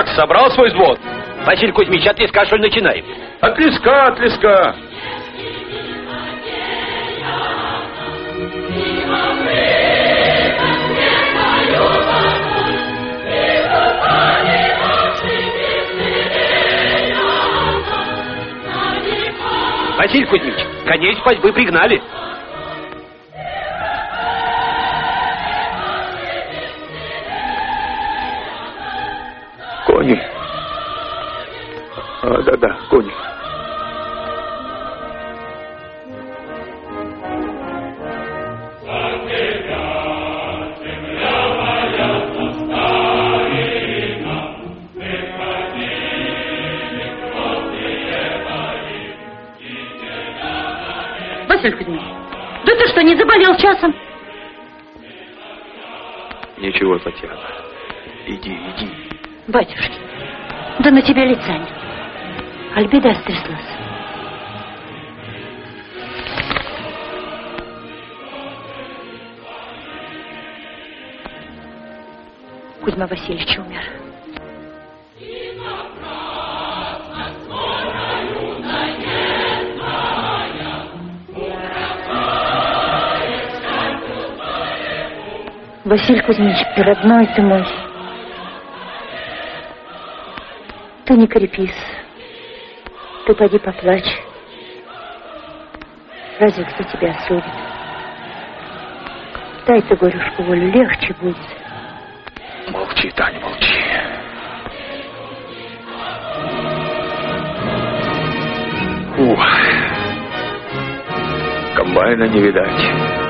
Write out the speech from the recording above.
как, собрал свой взвод? Василий Кузьмич, от леска, что ли, начинаем? От леска, от леска. Василий Кузьмич, коней с пастьбы пригнали. Кони. Да, кони. Василий Кузьмич, да ты что, не заболел часом? Ничего, Татьяна. Иди. Батюшки, да на тебя лица нет. Аль беда стряслась. Кузьма Васильевич умер. Василий Кузьмич, родной ты мой, ты не крепись, ты поди поплачь. Разве кто тебя осудит? Дай ты горюшку волю, легче будет. Молчи, Таня, молчи. Комбайна не видать.